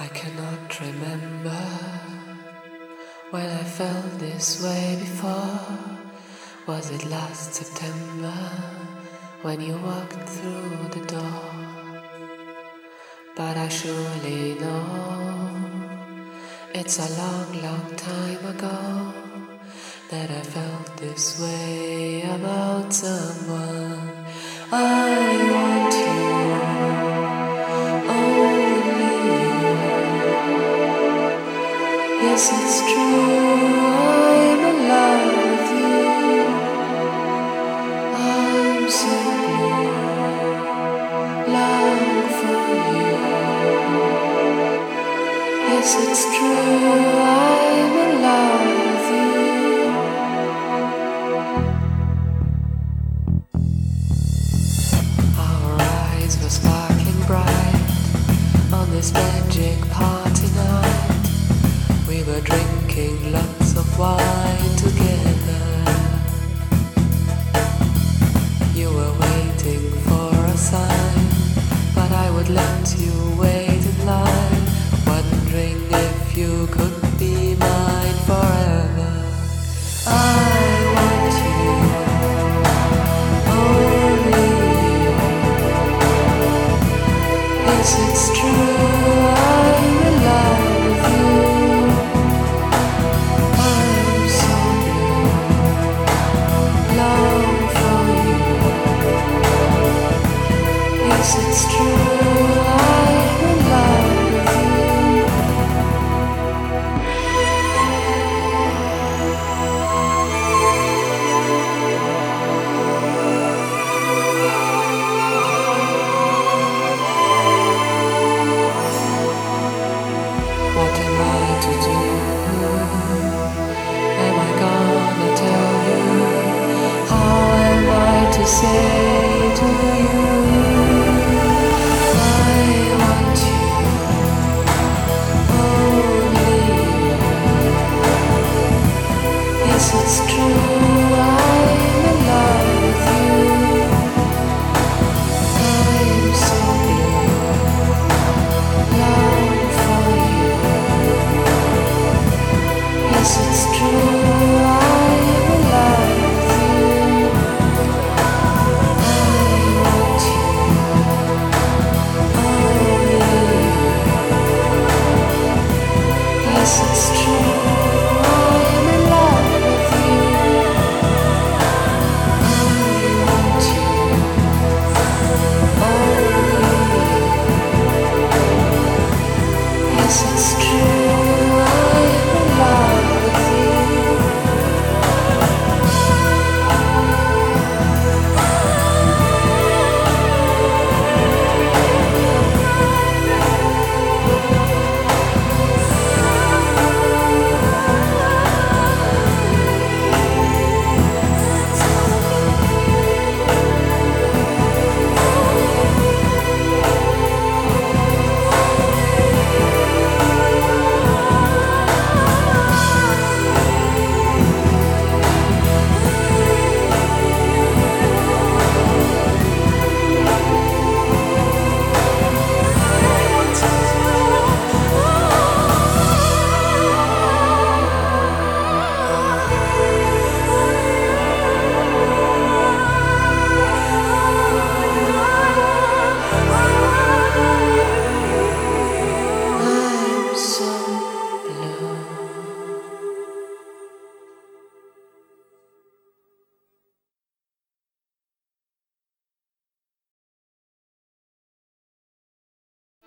I cannot remember when I felt this way before. Was it last September when you walked through the door? But I surely know it's a long, long time ago that I felt this way about someone. I want you, only you. Yes, it's true, I'm in love with you. I'm so blue, long for you. Yes, it's true, I'm in love with you. Our eyes were sparkling bright on this magic party night. We were drinking lots of wine together. You were waiting for a sign, but I would let you wait in line, wondering if you could be mine forever. I want you, only you. Yes, it's true, I'm in love with you. I'm so blue, long for you. Yes, it's true, I'm in love with you. What am I to do? Am I gonna tell you? How am I to say to you? I want you, only you. Yes, it's true, I'm in love with you. I'm so blue, long for you. Yes, it's true, I'm in love with you. I want you, only you. Yes, it's true, I'm in love with you. I want you, only you. Yes, it's true.